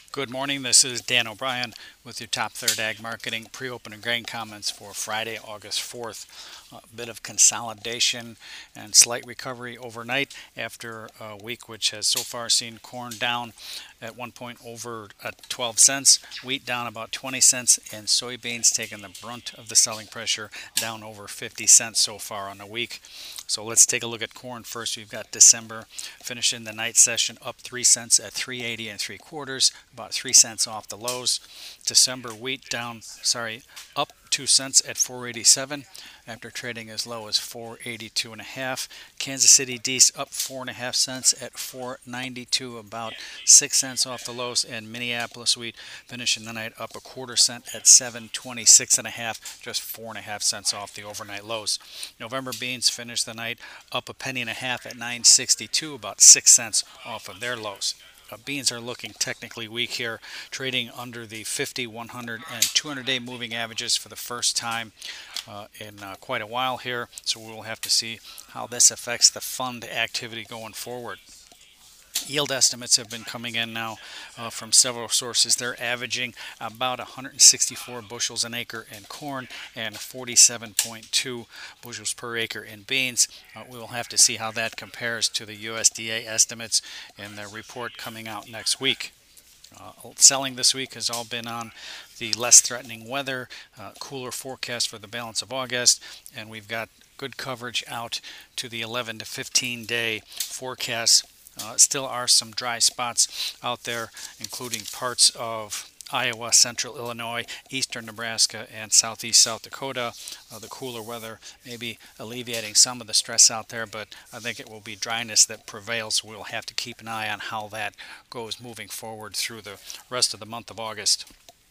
Good morning. This is Dan O'Brien with your Top Third Ag Marketing pre-open and grain comments for Friday, August 4th. A bit of consolidation and slight recovery overnight after a week which has so far seen corn down at one point over 12 cents, wheat down about 20 cents, and soybeans taking the brunt of the selling pressure, down over 50 cents so far on the week. So let's take a look at corn first. We've got December finishing the night session up 3 cents at 380 and 3/4, about 3 cents off the lows. December wheat up 2 cents at 487 after trading as low as 482 and a half. Kansas City D's up 4.5 cents at 492, about 6 cents off the lows, and Minneapolis wheat finishing the night up a quarter cent at 726 and a half, just 4.5 cents off the overnight lows. November beans finished the night up a penny and a half at 962, about 6 cents off of their lows. Beans are looking technically weak here, trading under the 50, 100, and 200-day moving averages for the first time in quite a while here. So we'll have to see how this affects the fund activity going forward. Yield estimates have been coming in now from several sources. They're averaging about 164 bushels an acre in corn and 47.2 bushels per acre in beans. We will have to see how that compares to the USDA estimates in the report coming out next week. Selling this week has all been on the less threatening weather, cooler forecast for the balance of August, and we've got good coverage out to the 11 to 15 day forecast. Still are some dry spots out there, including parts of Iowa, central Illinois, eastern Nebraska, and southeast South Dakota. The cooler weather may be alleviating some of the stress out there, but I think it will be dryness that prevails. We'll have to keep an eye on how that goes moving forward through the rest of the month of August.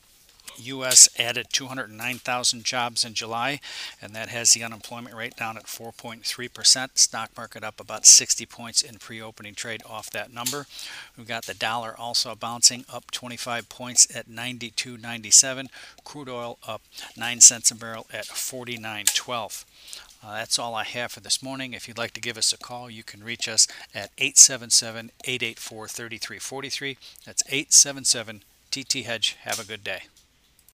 U.S. added 209,000 jobs in July, and that has the unemployment rate down at 4.3%. Stock market up about 60 points in pre-opening trade off that number. We've got the dollar also bouncing up 25 points at 92.97. Crude oil up 9 cents a barrel at 49.12. That's all I have for this morning. If you'd like to give us a call, you can reach us at 877-884-3343. That's 877 TT Hedge. Have a good day.